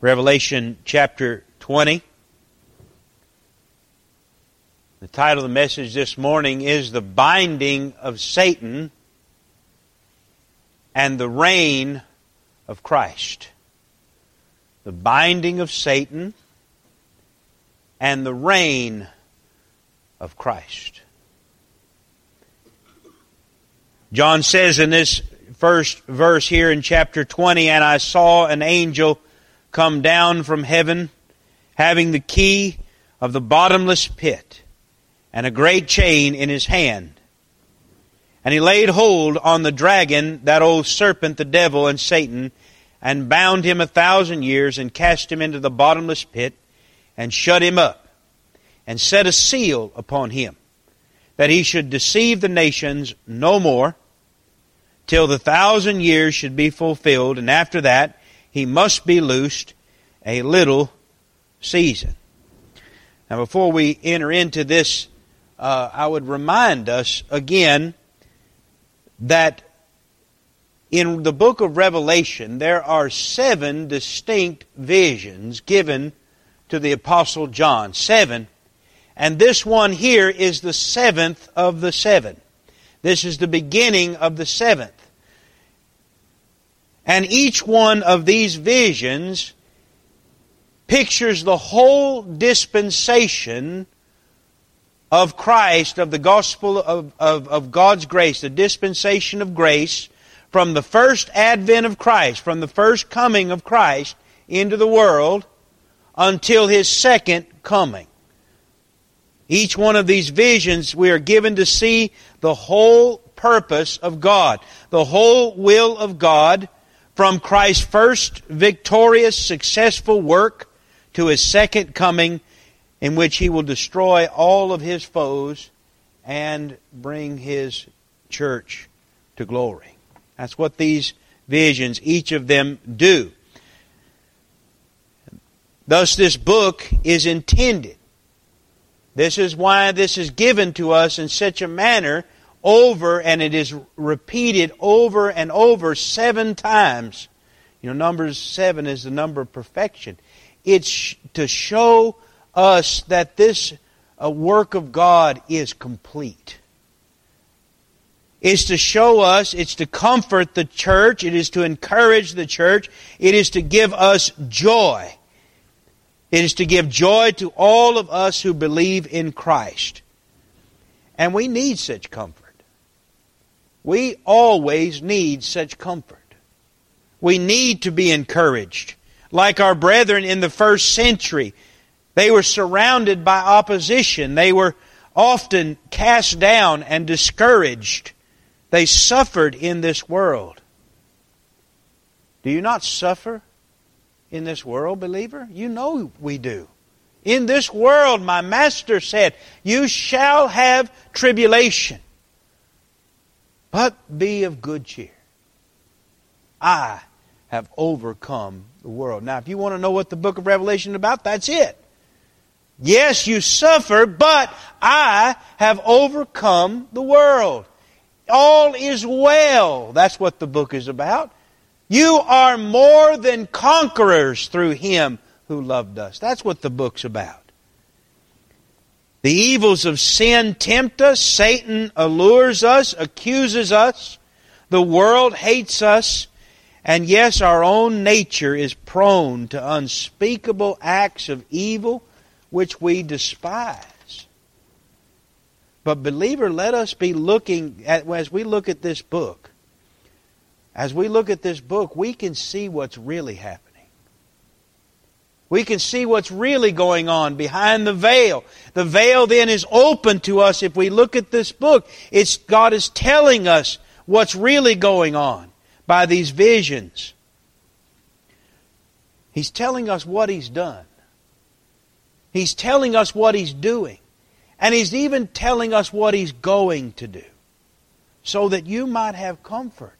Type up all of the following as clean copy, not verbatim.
Revelation chapter 20. The title of the message this morning is The Binding of Satan and the Reign of Christ. The binding of Satan and the reign of Christ. John says in this first verse here in chapter 20, "And I saw an angel come down from heaven, having the key of the bottomless pit, and a great chain in his hand. And he laid hold on the dragon, that old serpent, the devil and Satan, and bound him 1,000 years, and cast him into the bottomless pit, and shut him up, and set a seal upon him, that he should deceive the nations no more, till the 1,000 years should be fulfilled, and after that he must be loosed a little season." Now before we enter into this, I would remind us again that in the book of Revelation there are 7 distinct visions given to the Apostle John. 7. And this one here is the 7th of the 7. This is the beginning of the 7th. And each one of these visions pictures the whole dispensation of Christ, of the gospel of God's grace, the dispensation of grace from the first advent of Christ, from the first coming of Christ into the world until His second coming. Each one of these visions we are given to see the whole purpose of God, the whole will of God, from Christ's first victorious, successful work to His second coming, in which He will destroy all of His foes and bring His church to glory. That's what these visions, each of them, do. Thus this book is intended. This is why this is given to us in such a manner over, and it is repeated over and over 7 times. You know, Numbers 7 is the number of perfection. It's to show us that this work of God is complete. It's to show us, it's to comfort the church, it is to encourage the church, it is to give us joy. It is to give joy to all of us who believe in Christ. And we need such comfort. We always need such comfort. We need to be encouraged. Like our brethren in the first century, they were surrounded by opposition. They were often cast down and discouraged. They suffered in this world. Do you not suffer in this world, believer? You know we do. In this world, my Master said, you shall have tribulation. But be of good cheer. I have overcome the world. Now, if you want to know what the book of Revelation is about, that's it. Yes, you suffer, but I have overcome the world. All is well. That's what the book is about. You are more than conquerors through Him who loved us. That's what the book's about. The evils of sin tempt us. Satan allures us, accuses us. The world hates us. And yes, our own nature is prone to unspeakable acts of evil which we despise. But believer, let us be looking at, as we look at this book, we can see what's really happening. We can see what's really going on behind the veil. The veil then is open to us if we look at this book. God is telling us what's really going on by these visions. He's telling us what He's done. He's telling us what He's doing. And He's even telling us what He's going to do, so that you might have comfort.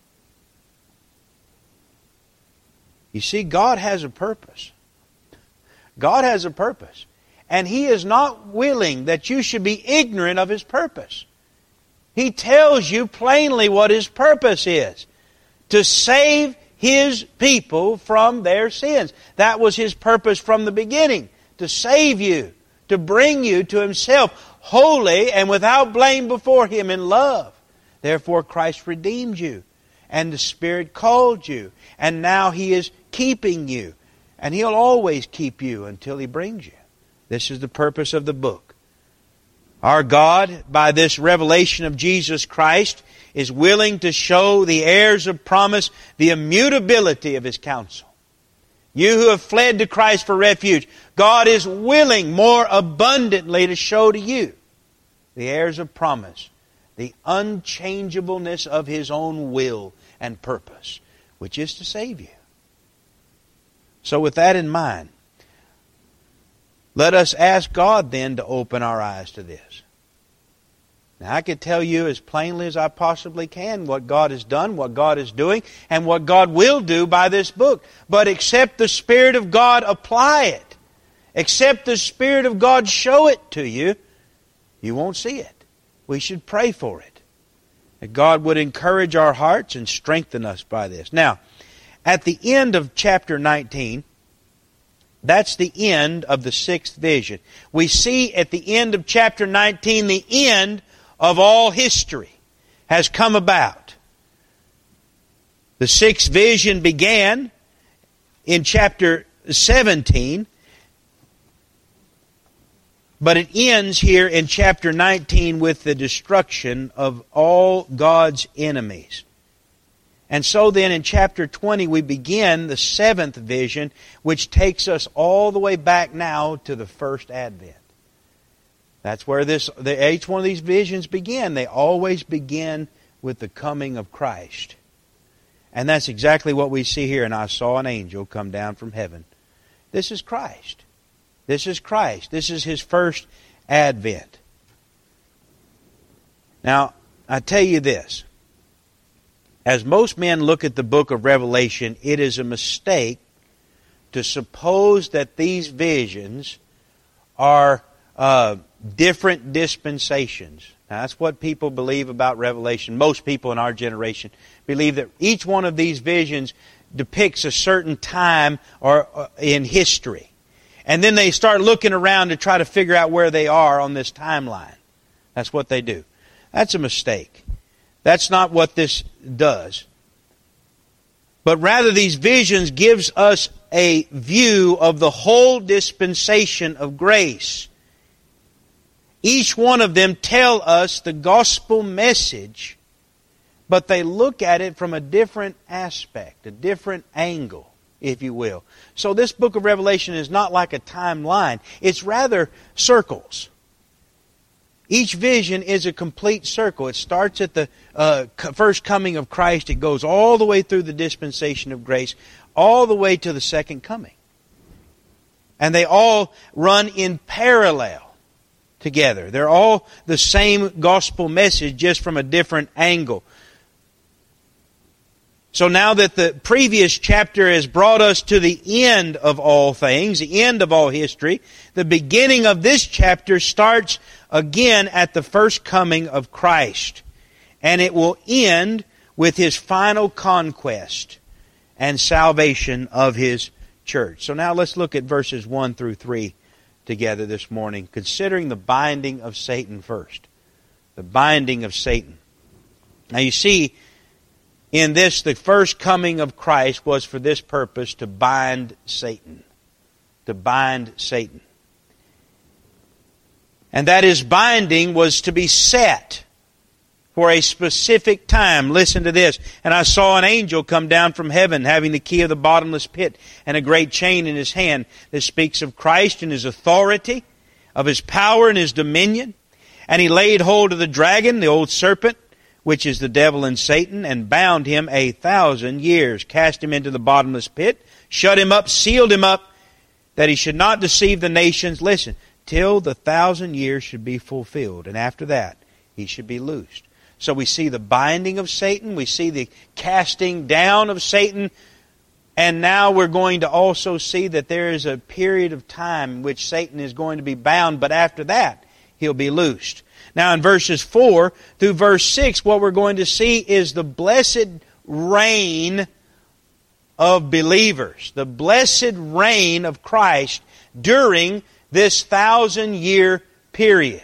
You see, God has a purpose. God has a purpose. And He is not willing that you should be ignorant of His purpose. He tells you plainly what His purpose is. To save His people from their sins. That was His purpose from the beginning, to save you, to bring you to Himself, holy and without blame before Him in love. Therefore Christ redeemed you, and the Spirit called you, and now He is keeping you, and He'll always keep you until He brings you. This is the purpose of the book. Our God, by this revelation of Jesus Christ, is willing to show the heirs of promise the immutability of His counsel. You who have fled to Christ for refuge, God is willing more abundantly to show to you, the heirs of promise, the unchangeableness of His own will and purpose, which is to save you. So with that in mind, let us ask God then to open our eyes to this. Now I could tell you as plainly as I possibly can what God has done, what God is doing, and what God will do by this book. But except the Spirit of God apply it, except the Spirit of God show it to you, you won't see it. We should pray for it, that God would encourage our hearts and strengthen us by this. Now, at the end of chapter 19, that's the end of the sixth vision. We see at the end of chapter 19, the end of all history has come about. The sixth vision began in chapter 17, but it ends here in chapter 19 with the destruction of all God's enemies. And so then in chapter 20 we begin the seventh vision, which takes us all the way back now to the first advent. That's where each one of these visions begin. They always begin with the coming of Christ. And that's exactly what we see here. And I saw an angel come down from heaven. This is Christ. This is Christ. This is His first advent. Now, I tell you this. As most men look at the book of Revelation, it is a mistake to suppose that these visions are different dispensations. Now, that's what people believe about Revelation. Most people in our generation believe that each one of these visions depicts a certain time or in history. And then they start looking around to try to figure out where they are on this timeline. That's what they do. That's a mistake. That's not what this does. But rather these visions gives us a view of the whole dispensation of grace. Each one of them tell us the gospel message, but they look at it from a different aspect, a different angle, if you will. So this book of Revelation is not like a timeline. It's rather circles. Each vision is a complete circle. It starts at the first coming of Christ. It goes all the way through the dispensation of grace, all the way to the second coming. And they all run in parallel together. They're all the same gospel message, just from a different angle. So now that the previous chapter has brought us to the end of all things, the end of all history, the beginning of this chapter starts again at the first coming of Christ. And it will end with His final conquest and salvation of His church. So now let's look at verses 1 through 3 together this morning, considering the binding of Satan first. The binding of Satan. Now you see, in this, the first coming of Christ was for this purpose, to bind Satan. To bind Satan. And that His binding was to be set for a specific time. Listen to this. And I saw an angel come down from heaven, having the key of the bottomless pit and a great chain in his hand. This speaks of Christ and His authority, of His power and His dominion. And he laid hold of the dragon, the old serpent, which is the devil and Satan, and bound him 1,000 years, cast him into the bottomless pit, shut him up, sealed him up, that he should not deceive the nations, listen, till the 1,000 years should be fulfilled. And after that, he should be loosed. So we see the binding of Satan, we see the casting down of Satan, and now we're going to also see that there is a period of time in which Satan is going to be bound, but after that, he'll be loosed. Now in verses 4 through verse 6, what we're going to see is the blessed reign of believers. The blessed reign of Christ during this 1,000-year period.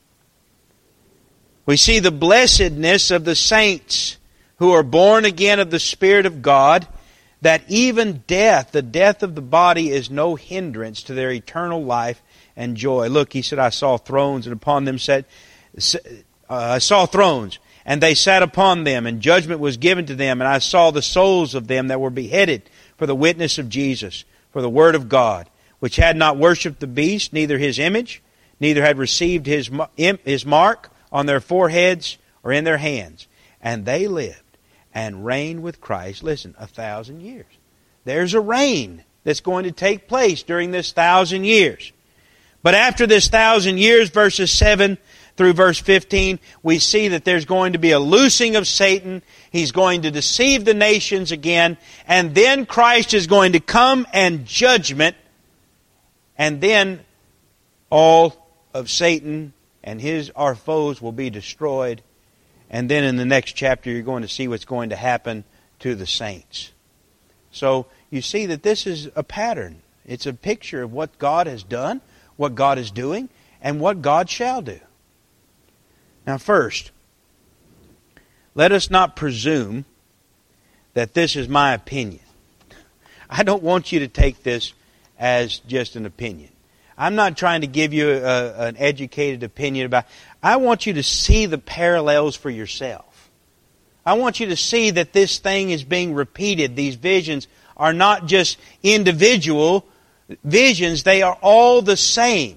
We see the blessedness of the saints who are born again of the Spirit of God, that even death, the death of the body, is no hindrance to their eternal life and joy. Look, he said, I saw thrones, and upon them I saw thrones, and they sat upon them, and judgment was given to them, and I saw the souls of them that were beheaded for the witness of Jesus, for the word of God, which had not worshipped the beast, neither his image, neither had received his mark on their foreheads or in their hands. And they lived and reigned with Christ, listen, 1,000 years. There's a reign that's going to take place during this 1,000 years. But after this 1,000 years, verses 7 through verse 15, we see that there's going to be a loosing of Satan. He's going to deceive the nations again. And then Christ is going to come and judgment. And then all of Satan and our foes will be destroyed. And then in the next chapter, you're going to see what's going to happen to the saints. So you see that this is a pattern. It's a picture of what God has done, what God is doing, and what God shall do. Now first, let us not presume that this is my opinion. I don't want you to take this as just an opinion. I'm not trying to give you an educated opinion about it. I want you to see the parallels for yourself. I want you to see that this thing is being repeated. These visions are not just individual visions. They are all the same.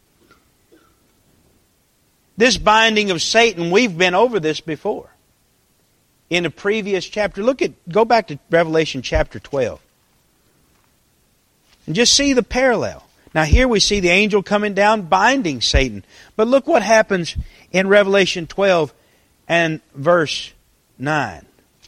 This binding of Satan, we've been over this before. In a previous chapter. Go back to Revelation chapter 12. And just see the parallel. Now here we see the angel coming down binding Satan. But look what happens in Revelation 12 and verse 9.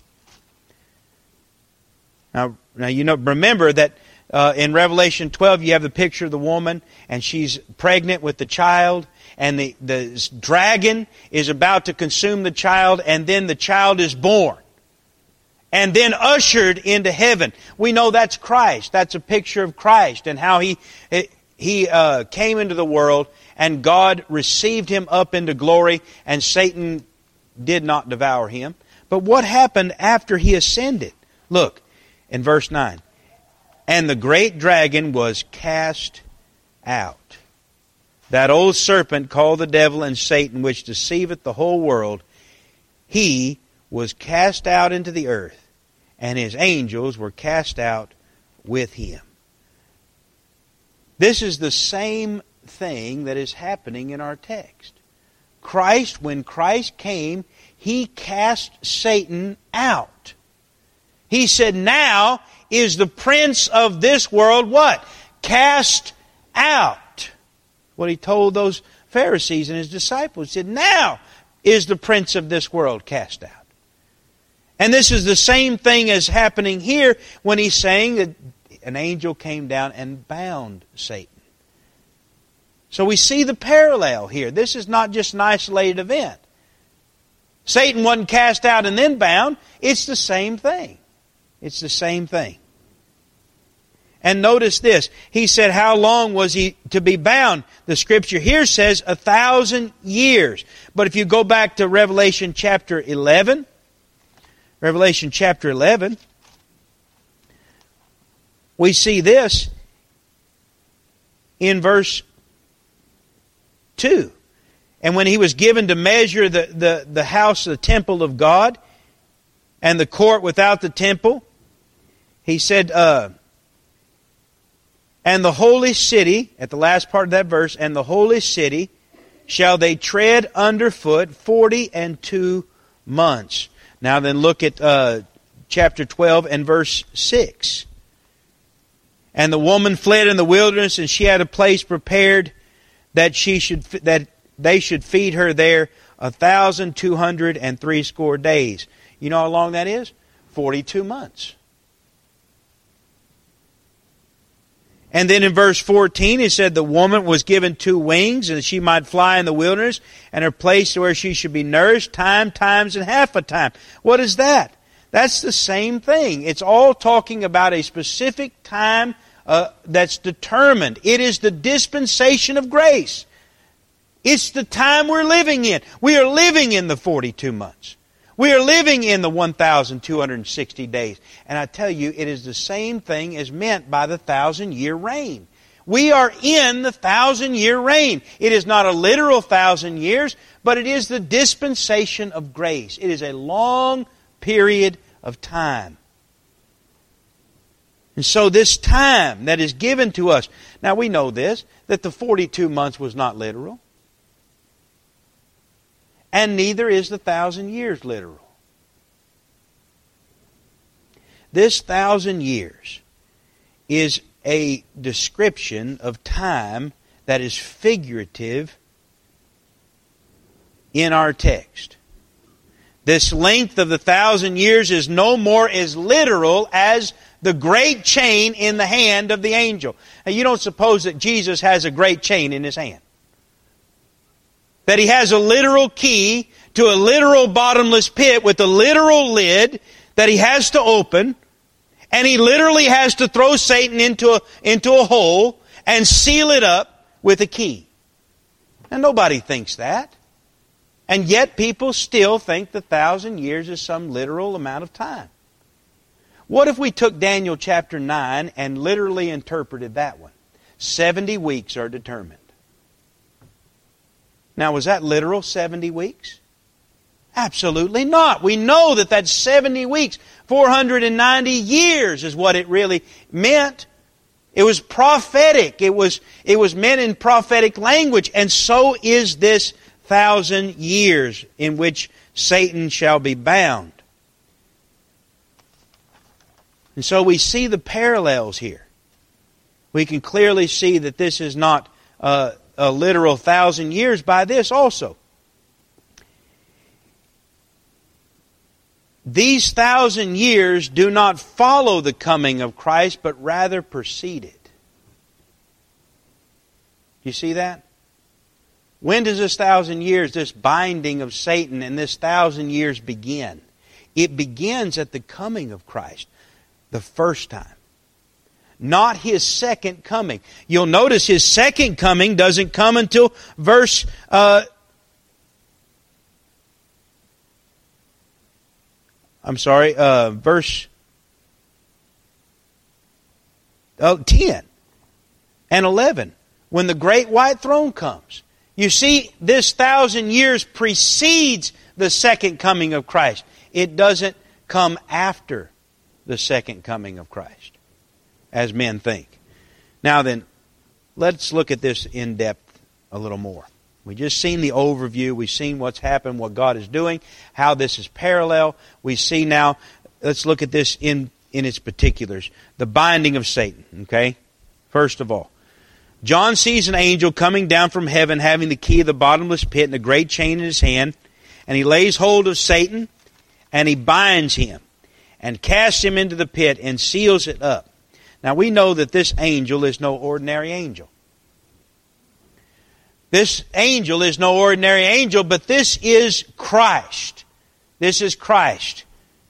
Now remember that in Revelation 12 you have the picture of the woman, and she's pregnant with the child, and the dragon is about to consume the child, and then the child is born. And then ushered into heaven. We know that's Christ. That's a picture of Christ and how He came into the world, and God received Him up into glory, and Satan did not devour Him. But what happened after He ascended? Look, in verse 9. And the great dragon was cast out. That old serpent called the devil and Satan, which deceiveth the whole world, he was cast out into the earth, and his angels were cast out with him. This is the same thing that is happening in our text. Christ, when Christ came, He cast Satan out. He said, now is the prince of this world what? Cast out. What He told those Pharisees and His disciples. He said, now is the prince of this world cast out. And this is the same thing as happening here when He's saying that an angel came down and bound Satan. So we see the parallel here. This is not just an isolated event. Satan wasn't cast out and then bound. It's the same thing. It's the same thing. And notice this. He said, how long was he to be bound? The Scripture here says 1,000 years. But if you go back to Revelation chapter 11, we see this in verse 2. And when he was given to measure the house, the temple of God, and the court without the temple, he said, and the holy city, at the last part of that verse, and the holy city shall they tread underfoot 42 months. Now then look at chapter 12 and verse 6. And the woman fled in the wilderness, and she had a place prepared that they should feed her there 1,260 days. You know how long that is? 42 months. And then in verse 14 it said the woman was given 2 wings, and that she might fly in the wilderness, and her place where she should be nourished times and half a time. What is that? That's the same thing. It's all talking about a specific time that's determined. It is the dispensation of grace. It's the time we're living in. We are living in the 42 months. We are living in the 1,260 days. And I tell you, it is the same thing as meant by the 1,000-year reign. We are in the 1,000-year reign. It is not a literal 1,000 years, but it is the dispensation of grace. It is a long period of time. And so this time that is given to us, now we know this, that the 42 months was not literal. And neither is the 1,000 years literal. This 1,000 years is a description of time that is figurative in our text. This length of the 1,000 years is no more as literal as the great chain in the hand of the angel. Now, you don't suppose that Jesus has a great chain in His hand? That He has a literal key to a literal bottomless pit with a literal lid that He has to open, and He literally has to throw Satan into a hole and seal it up with a key. And nobody thinks that. And yet people still think the 1,000 years is some literal amount of time. What if we took Daniel chapter 9 and literally interpreted that one? 70 weeks are determined. Now, was that literal 70 weeks? Absolutely not. We know that that's 70 weeks. 490 years is what it really meant. It was prophetic. It was meant in prophetic language. And so is this 1,000 years in which Satan shall be bound. And so we see the parallels here. We can clearly see that this is not a literal 1,000 years by this also. These 1,000 years do not follow the coming of Christ, but rather precede it. You see that? When does this 1,000 years, this binding of Satan and this 1,000 years begin? It begins at the coming of Christ, the first time. Not His second coming. You'll notice His second coming doesn't come until verse 10 and 11, when the great white throne comes. You see, this 1,000 years precedes the second coming of Christ. It doesn't come after the second coming of Christ, as men think. Now then, let's look at this in depth a little more. We've just seen the overview. We've seen what's happened, what God is doing, how this is parallel. We see now, let's look at this in its particulars. The binding of Satan, okay? First of all, John sees an angel coming down from heaven having the key of the bottomless pit and a great chain in his hand. And he lays hold of Satan and he binds him and casts him into the pit and seals it up. Now we know that this angel is no ordinary angel. This angel is no ordinary angel, but this is Christ. This is Christ.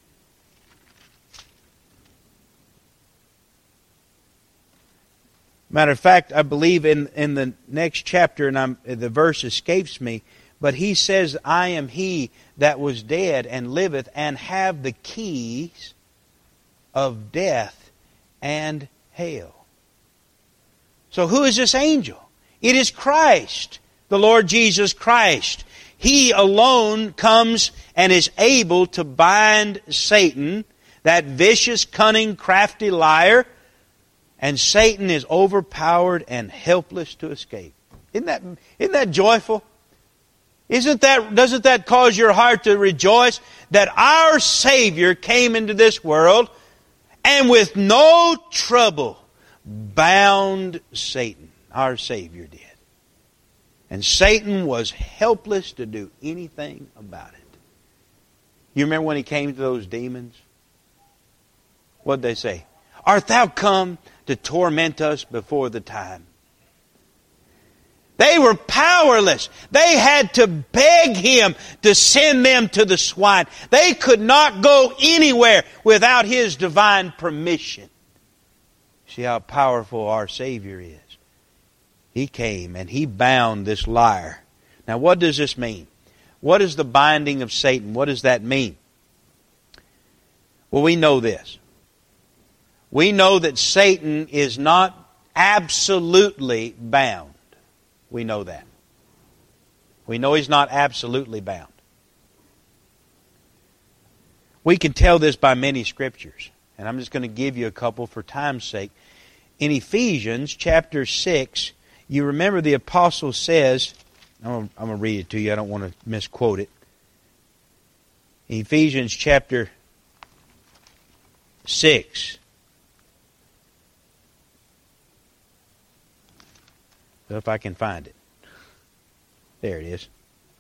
Matter of fact, I believe in the next chapter, and the verse escapes me, but he says, I am he that was dead and liveth, and have the keys of death and hell. So who is this angel? It is Christ, the Lord Jesus Christ. He alone comes and is able to bind Satan, that vicious, cunning, crafty liar, and Satan is overpowered and helpless to escape. Isn't that joyful? Doesn't that cause your heart to rejoice that our Savior came into this world and with no trouble bound Satan? Our Savior did. And Satan was helpless to do anything about it. You remember when he came to those demons? What did they say? Art thou come to torment us before the time? They were powerless. They had to beg Him to send them to the swine. They could not go anywhere without His divine permission. See how powerful our Savior is. He came and He bound this liar. Now what does this mean? What is the binding of Satan? What does that mean? Well, we know this. We know that Satan is not absolutely bound. We know that. We know he's not absolutely bound. We can tell this by many scriptures, and I'm just going to give you a couple for time's sake. In Ephesians chapter 6, you remember the apostle says, I'm going to read it to you, I don't want to misquote it. Ephesians chapter 6. If I can find it. There it is.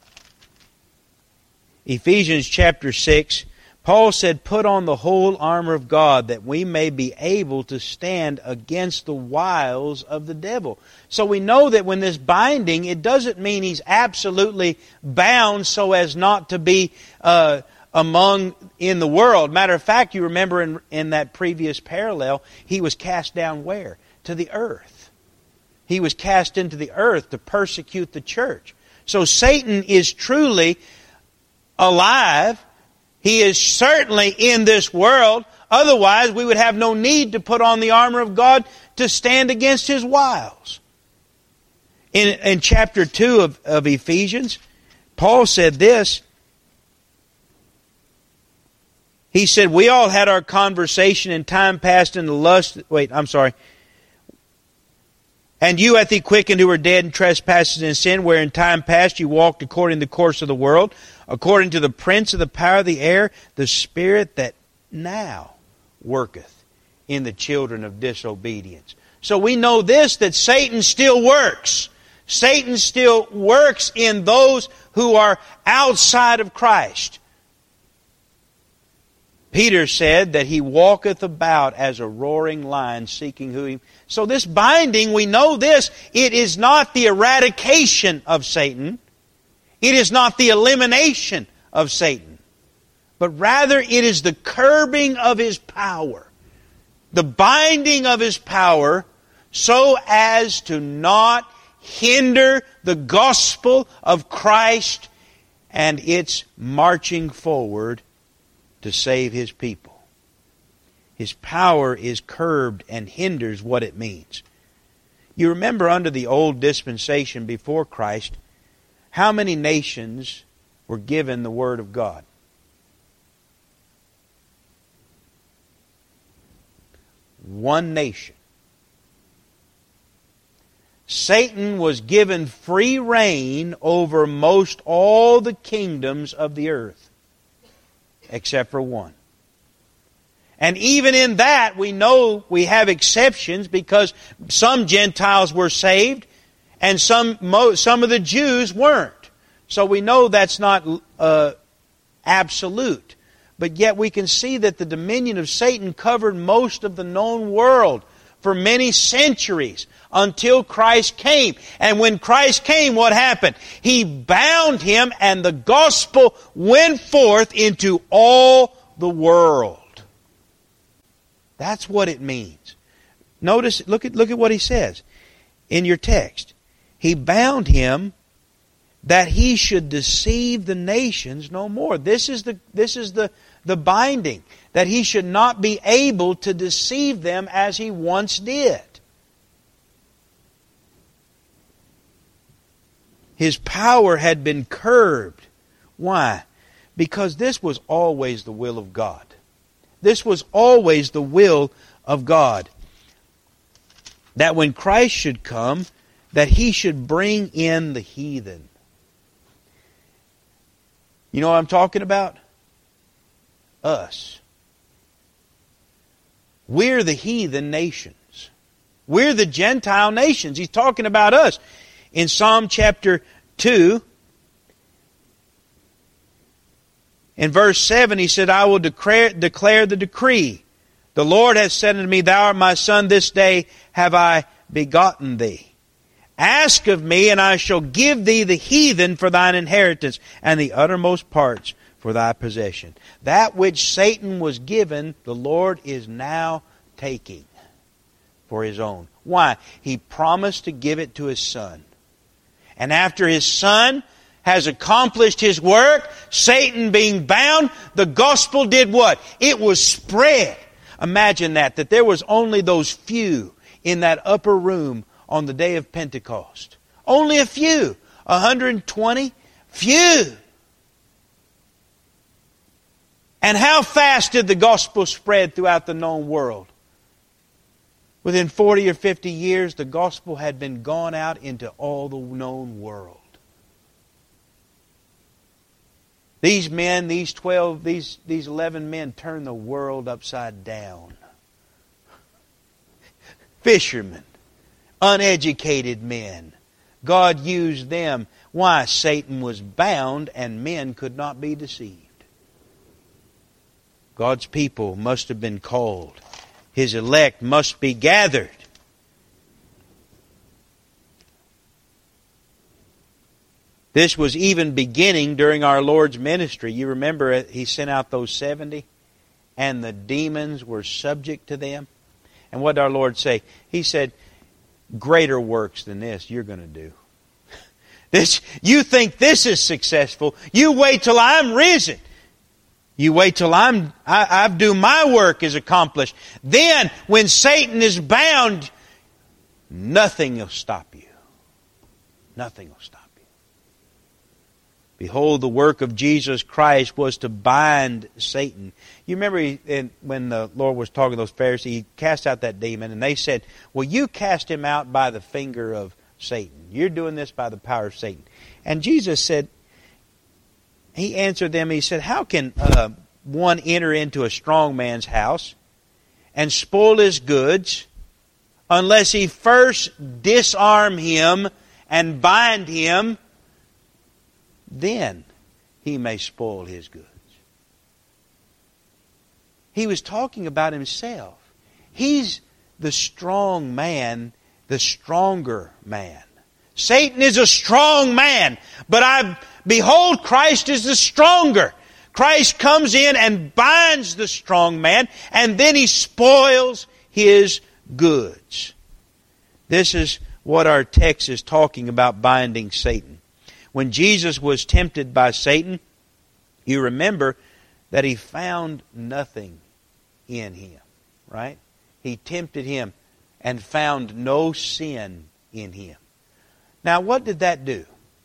Ephesians chapter 6, Paul said, "Put on the whole armor of God, that we may be able to stand against the wiles of the devil." So we know that when this binding, it doesn't mean he's absolutely bound so as not to be among in the world. Matter of fact, you remember in that previous parallel, he was cast down where? To the earth. He was cast into the earth to persecute the church. So Satan is truly alive. He is certainly in this world. Otherwise, we would have no need to put on the armor of God to stand against his wiles. In chapter 2 of Ephesians, Paul said this. He said, "We all had our conversation in time past in the lust..." "And you hath He quickened who were dead in trespasses and sin, where in time past you walked according to the course of the world, according to the prince of the power of the air, the spirit that now worketh in the children of disobedience." So we know this, that Satan still works. Satan still works in those who are outside of Christ. Peter said that he walketh about as a roaring lion, seeking who he... So this binding, we know this, it is not the eradication of Satan. It is not the elimination of Satan. But rather it is the curbing of his power. The binding of his power so as to not hinder the gospel of Christ and its marching forward to save His people. His power is curbed and hinders what it means. You remember under the old dispensation before Christ, how many nations were given the Word of God? One nation. Satan was given free rein over most all the kingdoms of the earth, except for one. And even in that, we know we have exceptions, because some Gentiles were saved and some of the Jews weren't. So we know that's not absolute. But yet we can see that the dominion of Satan covered most of the known world for many centuries until Christ came. And when Christ came, what happened? He bound him, and the gospel went forth into all the world. That's what it means. Notice, look at what he says in your text. He bound him that he should deceive the nations no more. This is the binding, that he should not be able to deceive them as he once did. His power had been curbed. Why? Because this was always the will of God. This was always the will of God. That when Christ should come, that He should bring in the heathen. You know what I'm talking about? Us. We're the heathen nations. We're the Gentile nations. He's talking about us. In Psalm chapter 2, in verse 7, he said, "I will declare the decree. The Lord hath said unto me, Thou art my son, this day have I begotten thee. Ask of me, and I shall give thee the heathen for thine inheritance, and the uttermost parts for thy possession. That which Satan was given, the Lord is now taking for His own. Why? He promised to give it to His Son. And after His Son has accomplished His work, Satan being bound, the gospel did what? It was spread. Imagine that there was only those few in that upper room on the day of Pentecost. Only a few. 120? Few. And how fast did the gospel spread throughout the known world? Within 40 or 50 years, the gospel had been gone out into all the known world. These men, these 12, these 11 men turned the world upside down. Fishermen, uneducated men. God used them. Why? Satan was bound and men could not be deceived. God's people must have been called. His elect must be gathered. This was even beginning during our Lord's ministry. You remember He sent out those 70 and the demons were subject to them. And what did our Lord say? He said, greater works than this you're going to do. You think this is successful. You wait till I'm risen. You wait till I've do my work is accomplished. Then, when Satan is bound, nothing will stop you. Nothing will stop you. Behold, the work of Jesus Christ was to bind Satan. You remember when the Lord was talking to those Pharisees, He cast out that demon, and they said, well, you cast him out by the finger of Satan. You're doing this by the power of Satan. And Jesus said, He answered them, He said, how can one enter into a strong man's house and spoil his goods unless he first disarm him and bind him? Then he may spoil his goods. He was talking about Himself. He's the strong man, the stronger man. Satan is a strong man, but behold, Christ is the stronger. Christ comes in and binds the strong man, and then He spoils his goods. This is what our text is talking about, binding Satan. When Jesus was tempted by Satan, you remember that He found nothing in Him, right? He tempted Him and found no sin in Him. Now, what did that do?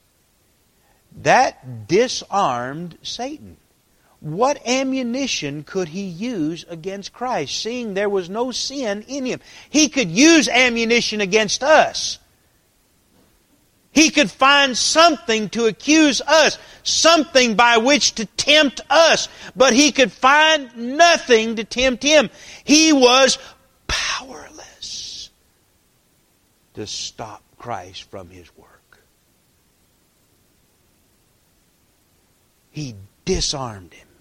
That disarmed Satan. What ammunition could he use against Christ, seeing there was no sin in Him? He could use ammunition against us. He could find something to accuse us, something by which to tempt us, but he could find nothing to tempt Him. He was powerless to stop Christ from His work. He disarmed Him.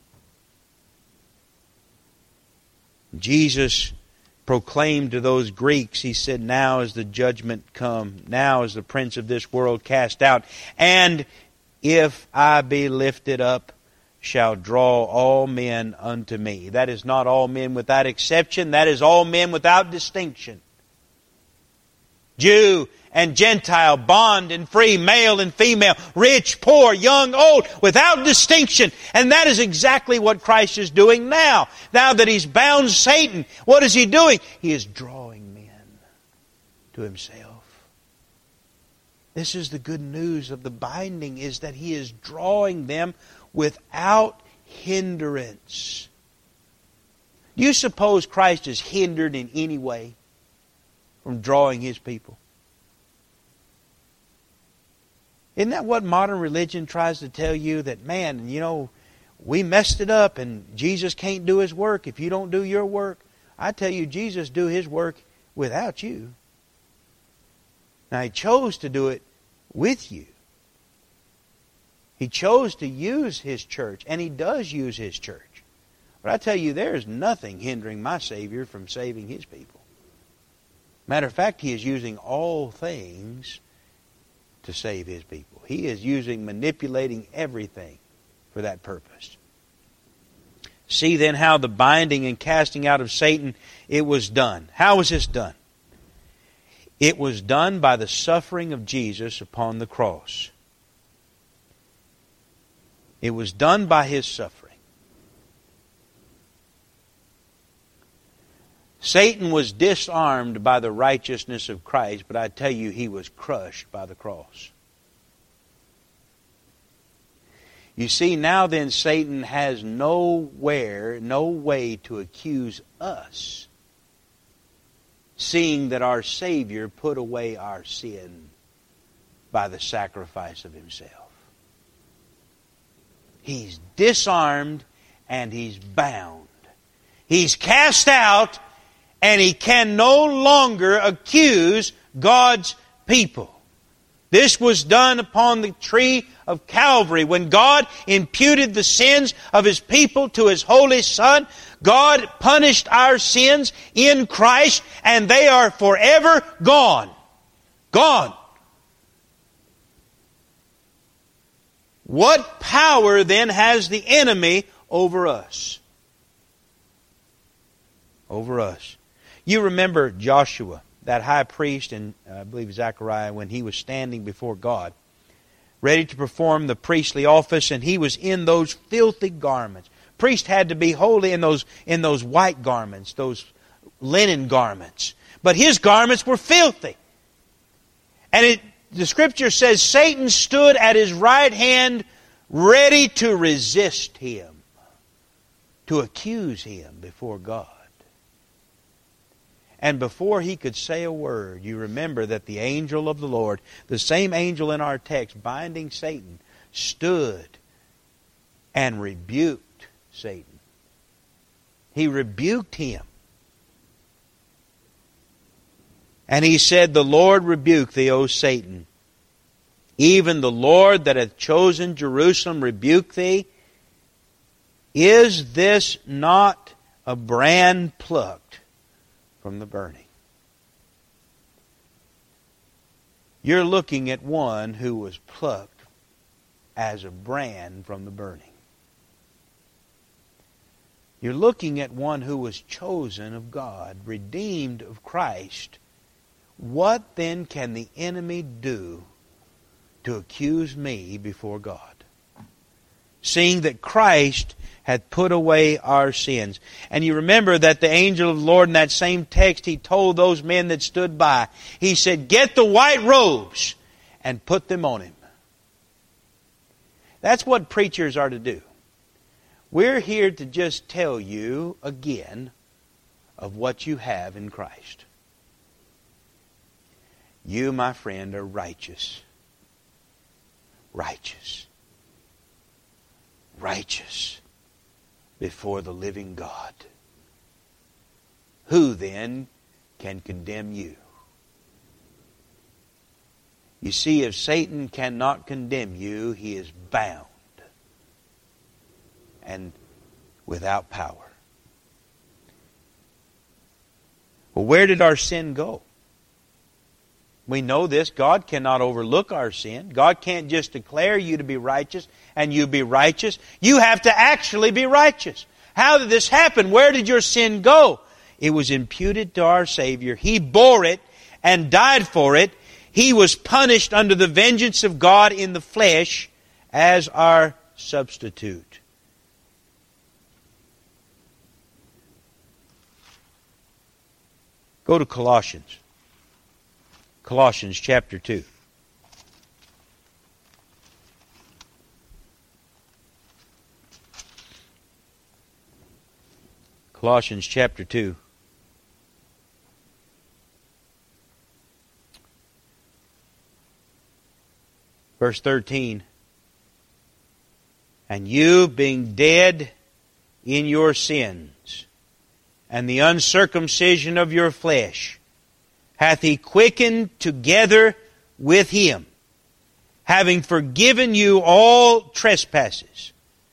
Jesus proclaimed to those Greeks, He said, now is the judgment come, now is the prince of this world cast out, and if I be lifted up, shall draw all men unto me. That is not all men without exception, that is all men without distinction. Jew and Gentile, bond and free, male and female, rich, poor, young, old, without distinction. And that is exactly what Christ is doing now. Now that He's bound Satan, what is He doing? He is drawing men to Himself. This is the good news of the binding, is that He is drawing them without hindrance. Do you suppose Christ is hindered in any way from drawing His people? Isn't that what modern religion tries to tell you? That, man, we messed it up and Jesus can't do His work if you don't do your work. I tell you, Jesus do His work without you. Now, He chose to do it with you. He chose to use His church, and He does use His church. But I tell you, there is nothing hindering my Savior from saving His people. Matter of fact, He is using all things to save His people. He is manipulating everything for that purpose. See then how the binding and casting out of Satan, it was done. How was this done? It was done by the suffering of Jesus upon the cross. It was done by His suffering. Satan was disarmed by the righteousness of Christ, but I tell you, he was crushed by the cross. You see, now then, Satan has no way to accuse us, seeing that our Savior put away our sin by the sacrifice of Himself. He's disarmed and he's bound. He's cast out and he can no longer accuse God's people. This was done upon the tree of Calvary. When God imputed the sins of His people to His holy Son, God punished our sins in Christ, and they are forever gone. Gone. What power then has the enemy over us? Over us. You remember Joshua, that high priest, and I believe Zechariah, when he was standing before God, ready to perform the priestly office, and he was in those filthy garments. Priest had to be holy in those white garments, those linen garments. But his garments were filthy. And the Scripture says Satan stood at his right hand ready to resist him, to accuse him before God. And before he could say a word, you remember that the angel of the Lord, the same angel in our text binding Satan, stood and rebuked Satan. He rebuked him. And he said, "The Lord rebuke thee, O Satan. Even the Lord that hath chosen Jerusalem rebuke thee. Is this not a brand plucked from the burning?" You're looking at one who was plucked as a brand from the burning. You're looking at one who was chosen of God, redeemed of Christ. What then can the enemy do to accuse me before God? Seeing that Christ had put away our sins. And you remember that the angel of the Lord in that same text, he told those men that stood by, he said, "Get the white robes and put them on him." That's what preachers are to do. We're here to just tell you again of what you have in Christ. You, my friend, are righteous. Righteous. Righteous before the living God. Who then can condemn you? You see, if Satan cannot condemn you, he is bound and without power. Well, where did our sin go? We know this. God cannot overlook our sin. God can't just declare you to be righteous and you be righteous. You have to actually be righteous. How did this happen? Where did your sin go? It was imputed to our Savior. He bore it and died for it. He was punished under the vengeance of God in the flesh as our substitute. Go to Colossians. Colossians chapter 2. Colossians chapter 2. Verse 13. "And you, being dead in your sins, and the uncircumcision of your flesh, hath He quickened together with Him, having forgiven you all trespasses,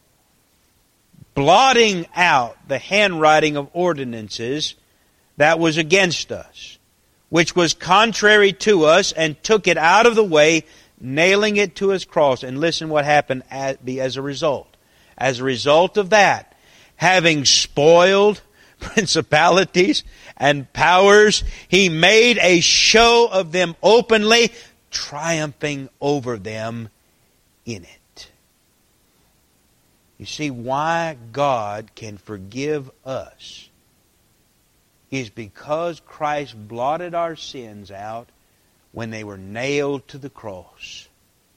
blotting out the handwriting of ordinances that was against us, which was contrary to us, and took it out of the way, nailing it to his cross. And listen what happened as a result. As a result of that, having spoiled principalities and powers, He made a show of them openly, triumphing over them in it. You see, why God can forgive us is because Christ blotted our sins out when they were nailed to the cross.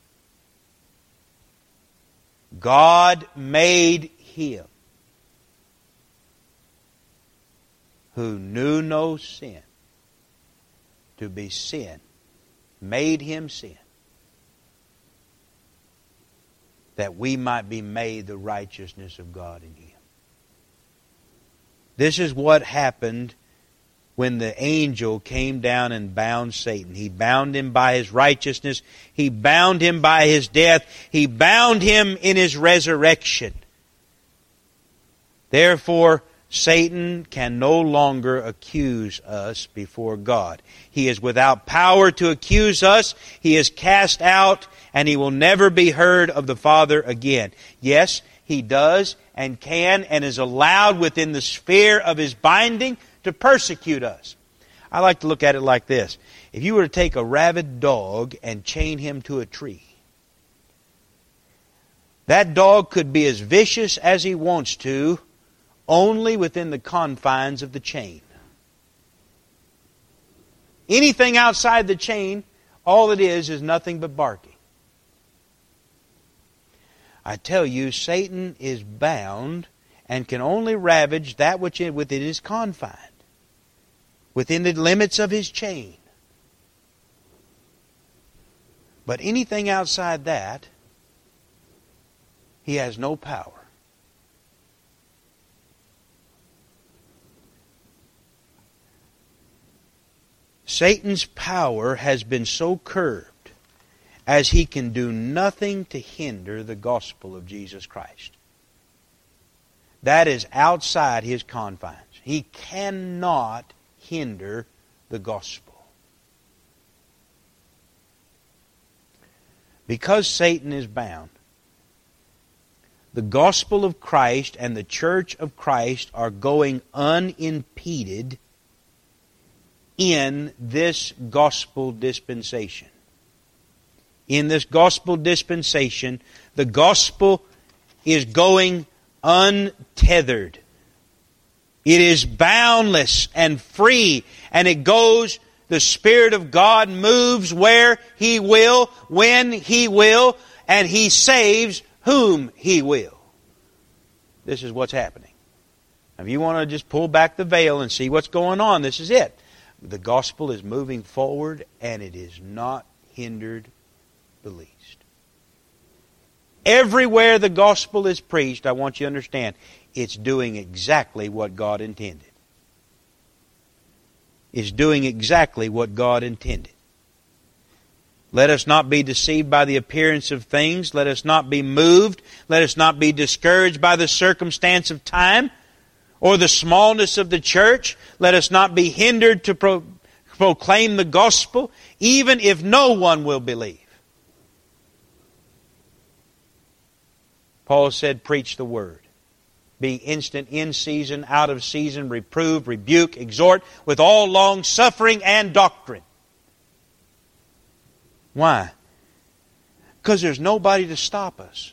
God made Him who knew no sin to be sin, made Him sin, that we might be made the righteousness of God in Him. This is what happened when the angel came down and bound Satan. He bound him by his righteousness. He bound him by his death. He bound him in his resurrection. Therefore, Satan can no longer accuse us before God. He is without power to accuse us. He is cast out, and he will never be heard of the Father again. Yes, he does and can and is allowed within the sphere of his binding to persecute us. I like to look at it like this. If you were to take a rabid dog and chain him to a tree, that dog could be as vicious as he wants to, only within the confines of the chain. Anything outside the chain, all it is nothing but barking. I tell you, Satan is bound and can only ravage that which within is confined, within the limits of his chain. But anything outside that, he has no power. Satan's power has been so curbed as he can do nothing to hinder the gospel of Jesus Christ. That is outside his confines. He cannot hinder the gospel. Because Satan is bound, the gospel of Christ and the church of Christ are going unimpeded in this gospel dispensation. In this gospel dispensation, the gospel is going untethered. It is boundless and free, and it goes, the Spirit of God moves where He will, when He will, and He saves whom He will. This is what's happening. Now, if you want to just pull back the veil and see what's going on, this is it. The gospel is moving forward, and it is not hindered the least. Everywhere the gospel is preached, I want you to understand, it's doing exactly what God intended. It's doing exactly what God intended. Let us not be deceived by the appearance of things. Let us not be moved. Let us not be discouraged by the circumstance of time or the smallness of the church. Let us not be hindered to proclaim the gospel, even if no one will believe. Paul said, preach the word. Be instant in season, out of season, reprove, rebuke, exhort with all long suffering and doctrine. Why? Because there's nobody to stop us.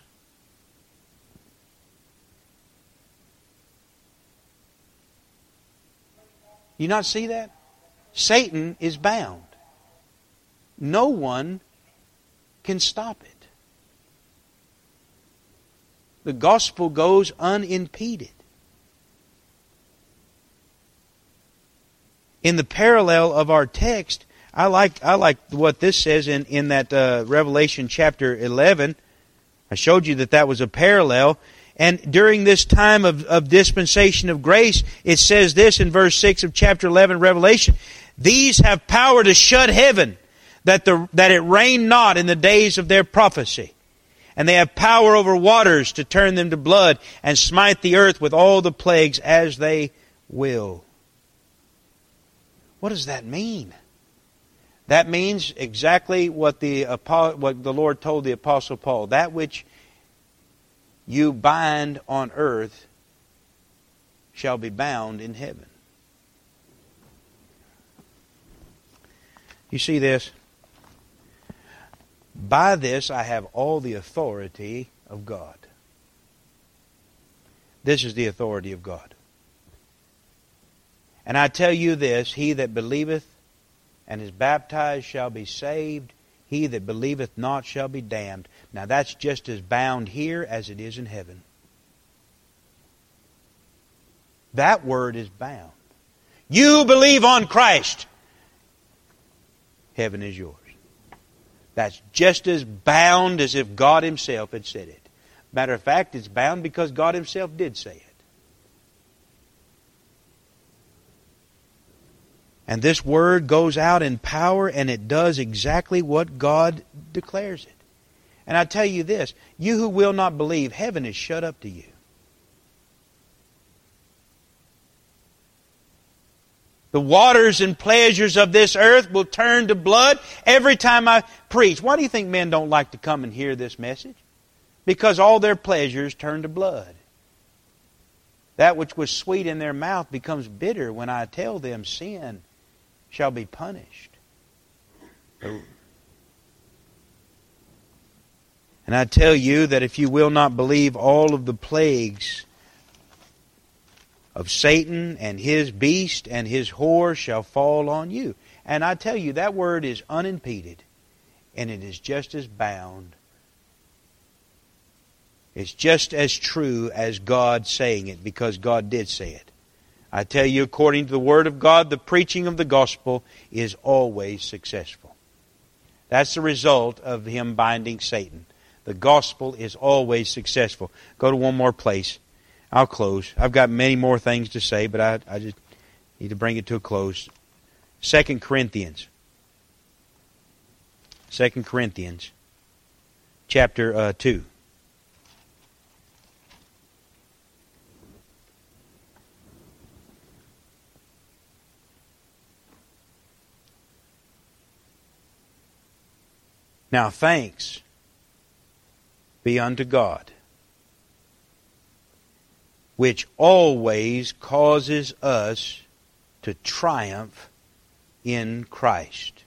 You not see that? Satan is bound. No one can stop it. The gospel goes unimpeded. In the parallel of our text, I like what this says in that Revelation chapter 11. I showed you that was a parallel. And during this time of dispensation of grace, it says this in verse 6 of chapter 11 Revelation. These have power to shut heaven, that it rain not in the days of their prophecy. And they have power over waters to turn them to blood and smite the earth with all the plagues as they will. What does that mean? That means exactly what the Lord told the Apostle Paul. That which you bind on earth shall be bound in heaven. You see this? By this I have all the authority of God. This is the authority of God. And I tell you this, he that believeth and is baptized shall be saved. He that believeth not shall be damned. Now that's just as bound here as it is in heaven. That word is bound. You believe on Christ. Heaven is yours. That's just as bound as if God Himself had said it. Matter of fact, it's bound because God Himself did say it. And this word goes out in power, and it does exactly what God declares it. And I tell you this, you who will not believe, heaven is shut up to you. The waters and pleasures of this earth will turn to blood every time I preach. Why do you think men don't like to come and hear this message? Because all their pleasures turn to blood. That which was sweet in their mouth becomes bitter when I tell them sin shall be punished. And I tell you that if you will not believe all of the plagues of Satan and his beast and his whore shall fall on you. And I tell you, that word is unimpeded, and it is just as bound. It's just as true as God saying it, because God did say it. I tell you, according to the Word of God, the preaching of the gospel is always successful. That's the result of Him binding Satan. The gospel is always successful. Go to one more place. I'll close. I've got many more things to say, but I just need to bring it to a close. 2 Corinthians. 2 Corinthians chapter 2. Now thanks be unto God, which always causes us to triumph in Christ,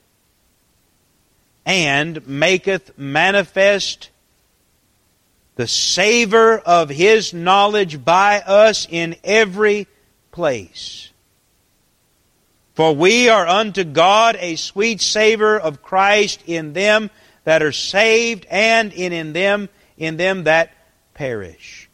and maketh manifest the savor of His knowledge by us in every place. For we are unto God a sweet savor of Christ in them that are saved, and in them that perish.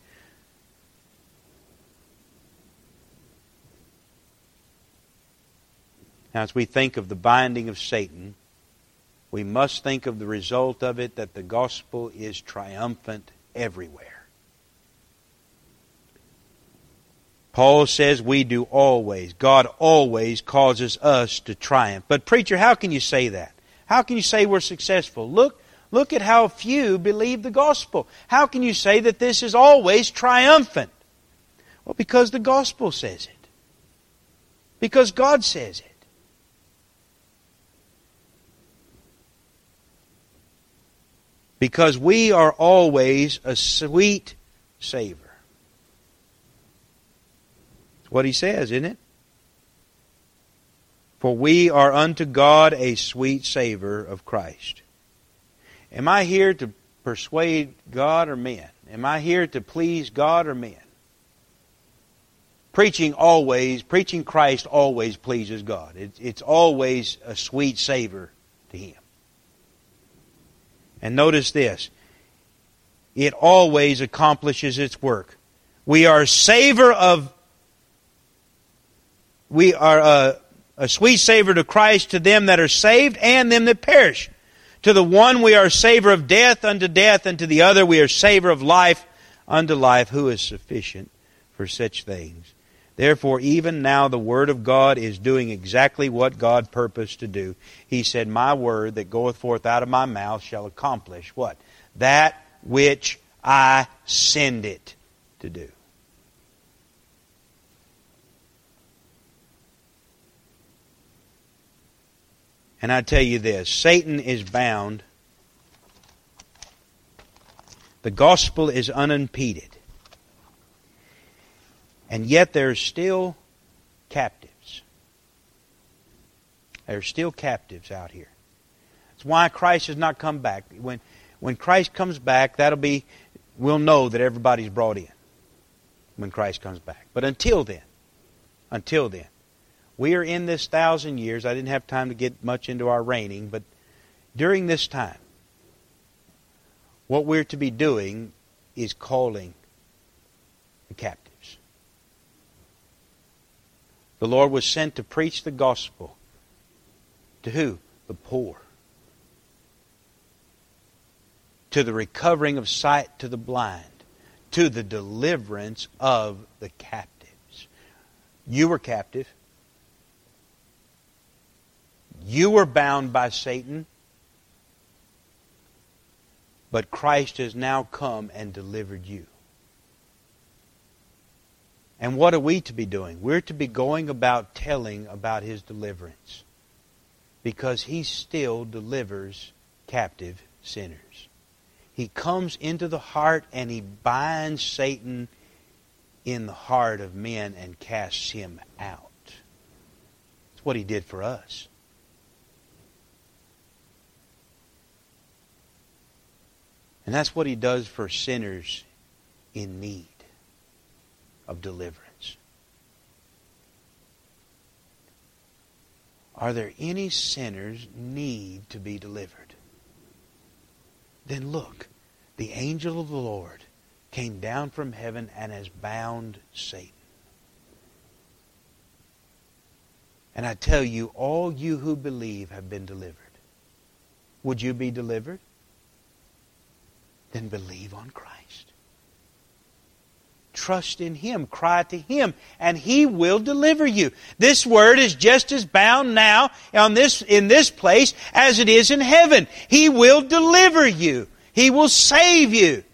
Now, as we think of the binding of Satan, we must think of the result of it, that the gospel is triumphant everywhere. Paul says we do always. God always causes us to triumph. But preacher, how can you say that? How can you say we're successful? Look at how few believe the gospel. How can you say that this is always triumphant? Well, because the gospel says it. Because God says it. Because we are always a sweet savor. That's what he says, isn't it? For we are unto God a sweet savor of Christ. Am I here to persuade God or men? Am I here to please God or men? Preaching Christ always pleases God. It's always a sweet savor to Him. And notice this. It always accomplishes its work. We are a sweet savor to Christ to them that are saved and them that perish. To the one we are a savor of death unto death, and to the other we are a savor of life unto life. Who is sufficient for such things? Therefore, even now the Word of God is doing exactly what God purposed to do. He said, my word that goeth forth out of my mouth shall accomplish what? That which I send it to do. And I tell you this, Satan is bound. The gospel is unimpeded. And yet there are still captives. There are still captives out here. That's why Christ has not come back. When Christ comes back, we'll know that everybody's brought in when Christ comes back. But until then, we are in this 1,000 years. I didn't have time to get much into our reigning, but during this time, what we're to be doing is calling the captives. The Lord was sent to preach the gospel. To who? The poor. To the recovering of sight to the blind. To the deliverance of the captives. You were captive. You were bound by Satan. But Christ has now come and delivered you. And what are we to be doing? We're to be going about telling about His deliverance. Because He still delivers captive sinners. He comes into the heart and He binds Satan in the heart of men and casts him out. That's what He did for us. And that's what He does for sinners in need of deliverance. Are there any sinners need to be delivered? Then look, the angel of the Lord came down from heaven and has bound Satan. And I tell you, all you who believe have been delivered. Would you be delivered? Then believe on Christ. Trust in Him. Cry to Him. And He will deliver you. This word is just as bound now in this place as it is in heaven. He will deliver you. He will save you.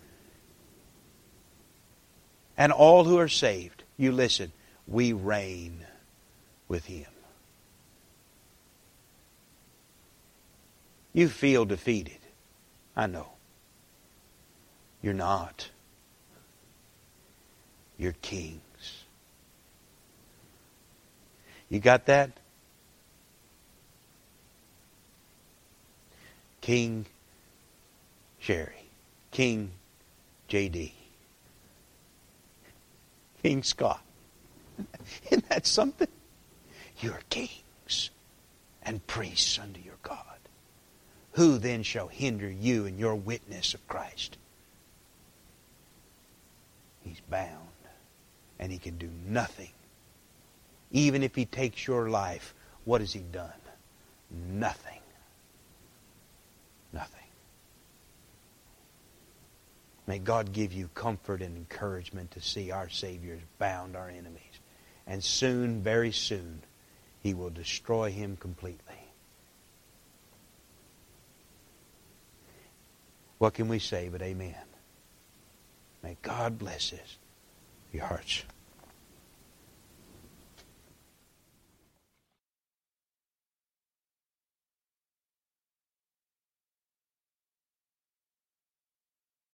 And all who are saved, you listen, we reign with Him. You feel defeated. I know. You're not. You're kings. You got that? King Sherry. King J.D. King Scott. Isn't that something? You're kings and priests unto your God. Who then shall hinder you in your witness of Christ? He's bound. And He can do nothing. Even if He takes your life, what has He done? Nothing. Nothing. May God give you comfort and encouragement to see our Savior has bound our enemies. And soon, very soon, He will destroy him completely. What can we say but amen? May God bless us. Your hearts.